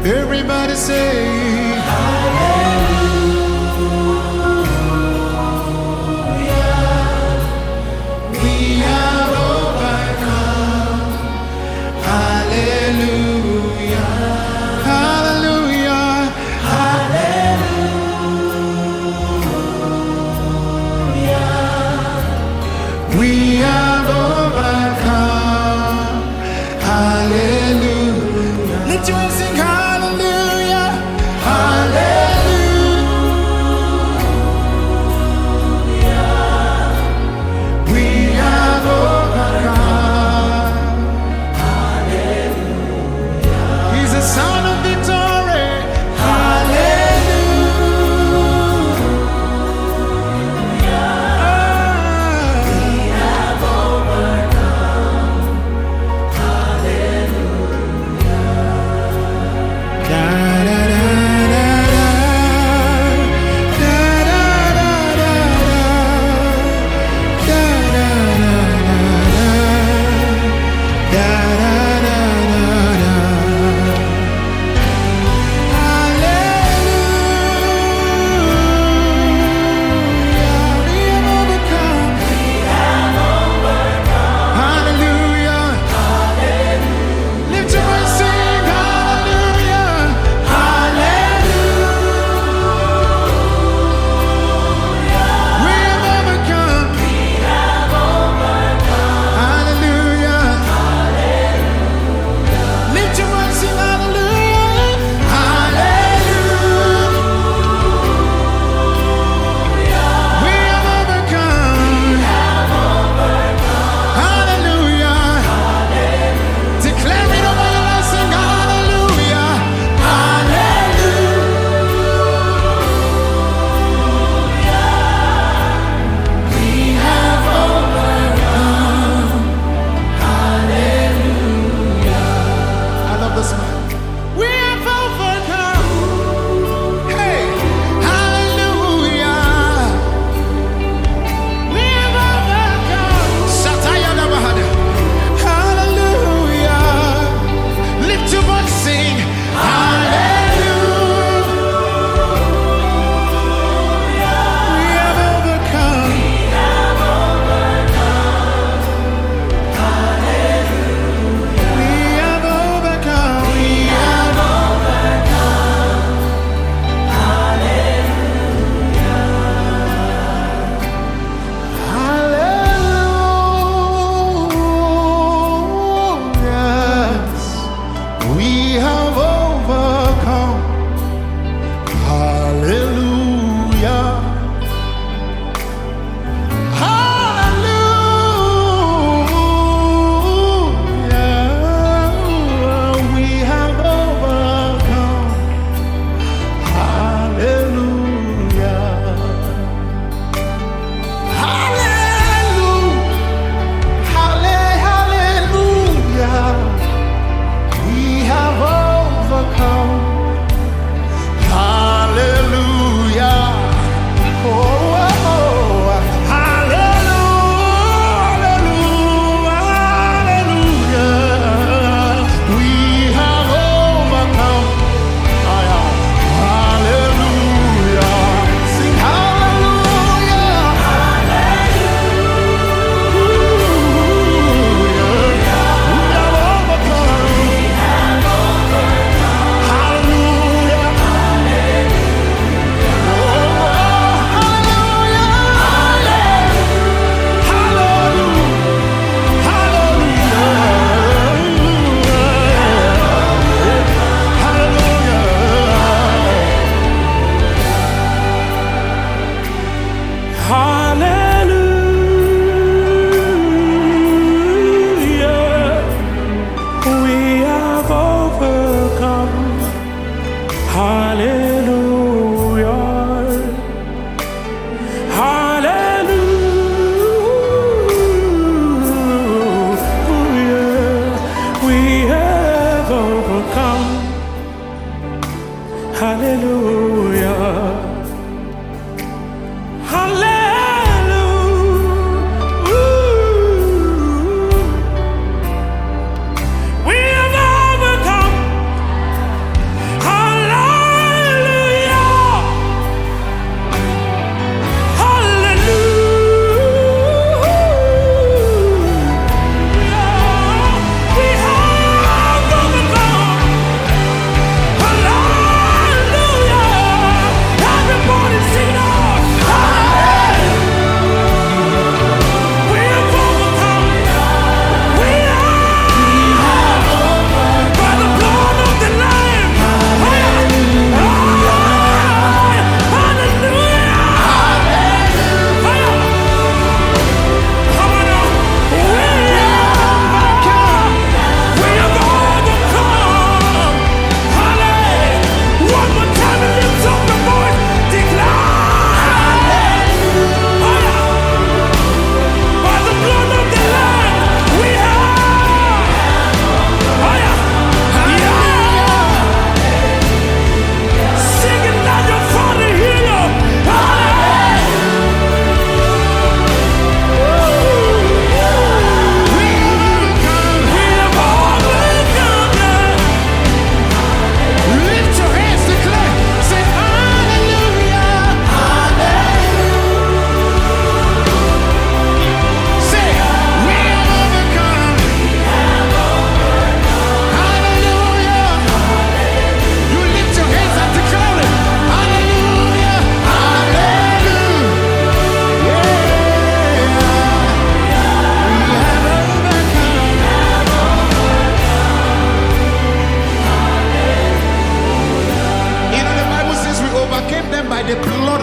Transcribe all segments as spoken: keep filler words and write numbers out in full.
Everybody say we have overcome. Hallelujah. Lift your hands, sing hallelujah. Hallelujah. We have overcome. Hallelujah. He's the son of victory.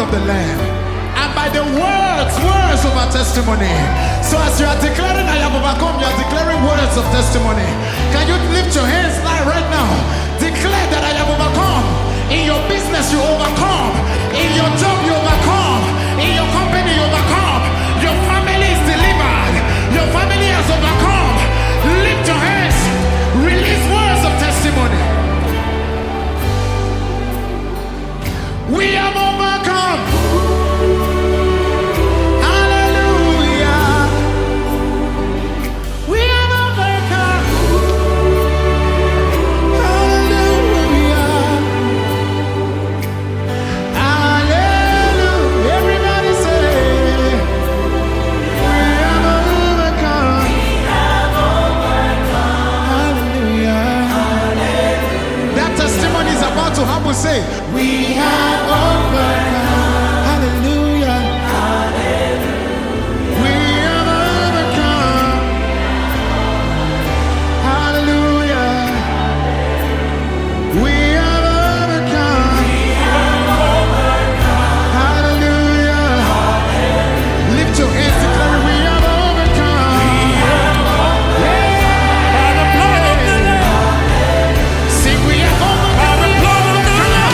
of the Lamb and by the words, words of our testimony. So as you are declaring I have overcome, you are declaring words of testimony. Can you lift your hands like right now? Declare that I have overcome. In your business you overcome. In your job you overcome. In your company you overcome. Your family is delivered. Your family has overcome. Lift your hands. Release words of testimony. We have overcome. Hallelujah. We have overcome. Hallelujah. Hallelujah. Everybody say, we have overcome. We have overcome. Hallelujah. Hallelujah. That testimony is about to happen. Say, we have overcome. Hallelujah. Hallelujah. We have overcome. Hallelujah. We have overcome. Hallelujah. Lift your hands, declare we have overcome. By the blood of the Lamb. Sing we have overcome. By the blood of the Lamb.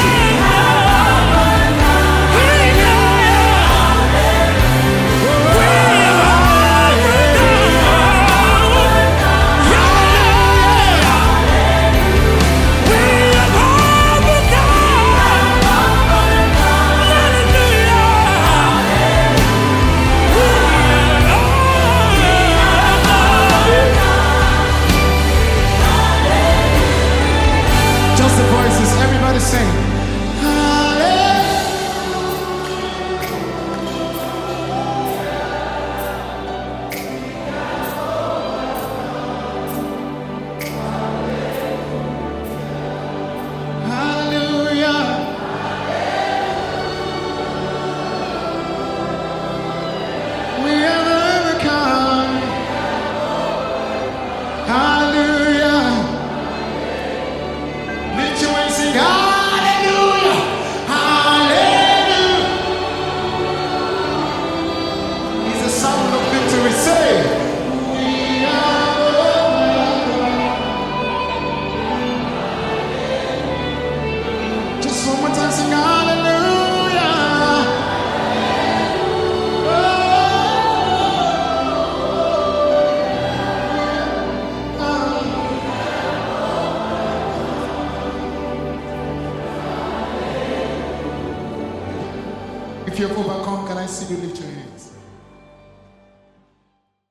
Just the voices, everybody sing. Hallelujah. Hallelujah. We have overcome. Hallelujah. Lift your hands, sing hallelujah. Hallelujah. He's the sound of victory. Say, we have overcome. Just one more time, sing hallelujah. If you've overcome, can I see you lift your hands?